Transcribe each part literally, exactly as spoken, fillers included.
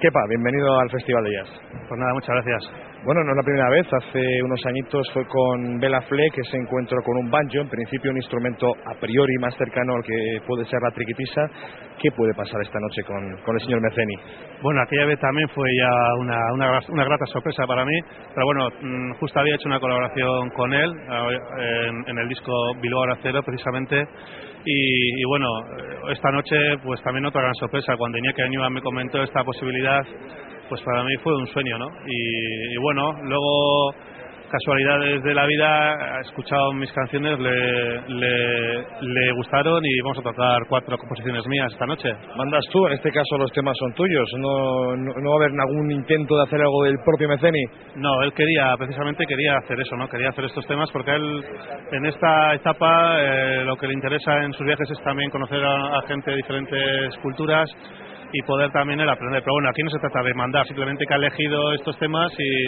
Kepa, bienvenido al Festival de Jazz. Pues nada, muchas gracias. Bueno, no es la primera vez, hace unos añitos fue con Bela Fleck ese encuentro con un banjo, en principio un instrumento a priori más cercano al que puede ser la triquitisa. ¿Qué puede pasar esta noche con, con el señor Meceni? Bueno, aquella vez también fue ya una, una, una grata sorpresa para mí, pero bueno, justo había hecho una colaboración con él en, en el disco Bilbao Hora Cero precisamente, y, y bueno, esta noche pues también otra gran sorpresa. Cuando Iñaki Añúa me comentó esta posibilidad, pues para mí fue un sueño, ¿no? Y, y bueno, luego casualidades de la vida, ha escuchado mis canciones, le, le, le gustaron y vamos a tocar cuatro composiciones mías esta noche. ¿Mandas tú? En este caso los temas son tuyos, ¿no, no, no va a haber algún intento de hacer algo del propio Meceni? No, él quería, precisamente quería hacer eso, ¿no? Quería hacer estos temas porque a él en esta etapa eh, lo que le interesa en sus viajes es también conocer a, a gente de diferentes culturas y poder también él aprender. Pero bueno, aquí no se trata de mandar, simplemente que ha elegido estos temas y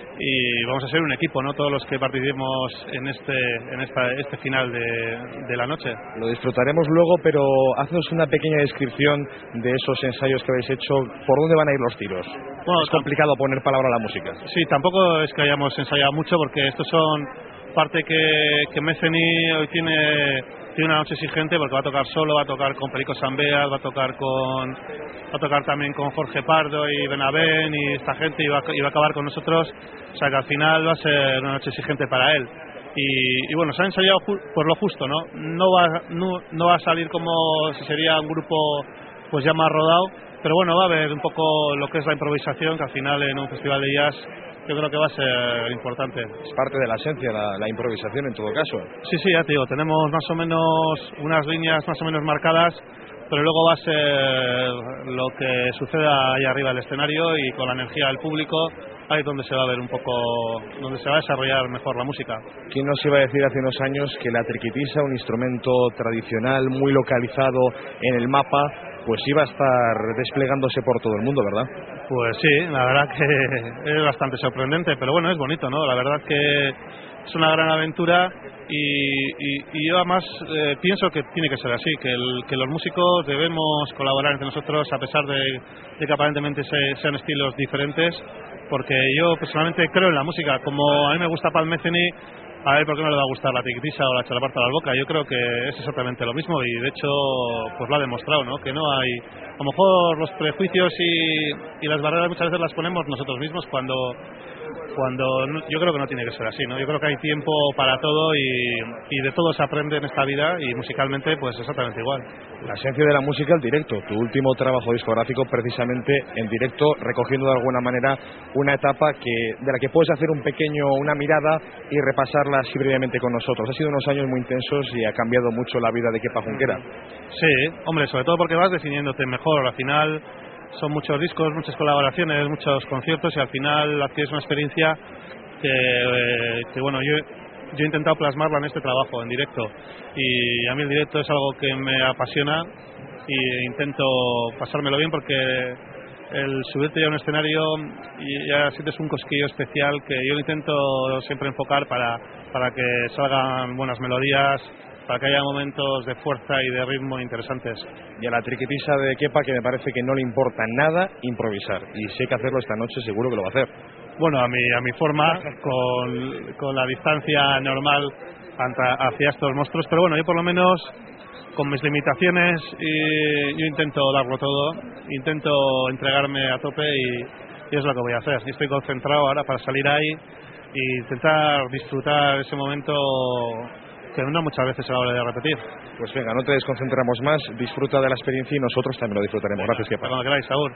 y vamos a ser un equipo, ¿no? Todos los que participemos en este en esta, este final de, de la noche. Lo disfrutaremos luego, pero haznos una pequeña descripción de esos ensayos que habéis hecho. ¿Por dónde van a ir los tiros? Bueno, es complicado poner palabra a la música. Sí, tampoco es que hayamos ensayado mucho, porque estos son parte que, que Meceni hoy tiene tiene una noche exigente, porque va a tocar solo, va a tocar con Perico Sambeas, va a tocar con va a tocar también con Jorge Pardo y Benavén y esta gente, y va, y va a acabar con nosotros, o sea que al final va a ser una noche exigente para él. Y, y bueno, se ha ensayado por lo justo, ¿no? No va, no, no va a salir como si sería un grupo pues ya más rodado, pero bueno, va a haber un poco lo que es la improvisación, que al final en un festival de jazz yo creo que va a ser importante. Es parte de la esencia, la, la improvisación en todo caso. Sí, sí, ya te digo, tenemos más o menos unas líneas más o menos marcadas, pero luego va a ser lo que suceda ahí arriba del escenario y con la energía del público, ahí es donde se va a ver un poco, donde se va a desarrollar mejor la música. ¿Quién nos iba a decir hace unos años que la triquitisa, un instrumento tradicional muy localizado en el mapa, pues iba a estar desplegándose por todo el mundo, ¿verdad? Pues sí, la verdad que es bastante sorprendente, pero bueno, es bonito, ¿no? La verdad que es una gran aventura y, y, y yo además eh, pienso que tiene que ser así, que, el, que los músicos debemos colaborar entre nosotros a pesar de, de que aparentemente se, sean estilos diferentes, porque yo personalmente creo en la música. Como a mí me gusta Pat Metheny, a ver por qué no le va a gustar la triquitisa o la chalaparta a la boca. Yo creo que es exactamente lo mismo y de hecho pues lo ha demostrado, ¿no? Que no hay, a lo mejor los prejuicios y, y las barreras muchas veces las ponemos nosotros mismos cuando cuando no, yo creo que no tiene que ser así, ¿no? Yo creo que hay tiempo para todo y, y de todo se aprende en esta vida, y musicalmente pues exactamente igual. La esencia de la música, el directo. Tu último trabajo discográfico precisamente en directo, recogiendo de alguna manera una etapa que de la que puedes hacer un pequeño una mirada y repasarla así brevemente con nosotros. Ha sido unos años muy intensos y ha cambiado mucho la vida de Kepa Junquera. Sí, hombre, sobre todo porque vas definiéndote mejor. Al final son muchos discos, muchas colaboraciones, muchos conciertos, y al final adquieres una experiencia que, eh, que bueno, yo, yo he intentado plasmarla en este trabajo, en directo, y a mí el directo es algo que me apasiona y intento pasármelo bien, porque el subirte ya a un escenario y ya sientes un cosquillo especial que yo lo intento siempre enfocar para, para que salgan buenas melodías, para que haya momentos de fuerza y de ritmo interesantes. Y a la triquitisa de Kepa, que me parece que no le importa nada improvisar, y si hay que hacerlo esta noche seguro que lo va a hacer. Bueno, a mi, a mi forma, con, con la distancia normal hacia estos monstruos, pero bueno, yo por lo menos con mis limitaciones y yo intento darlo todo, intento entregarme a tope y, y es lo que voy a hacer. Y estoy concentrado ahora para salir ahí e intentar disfrutar ese momento que no muchas veces se va a volver a repetir. Pues venga, no te desconcentramos más, disfruta de la experiencia y nosotros también lo disfrutaremos. Gracias, Kepa. Cuando queráis, Saúl.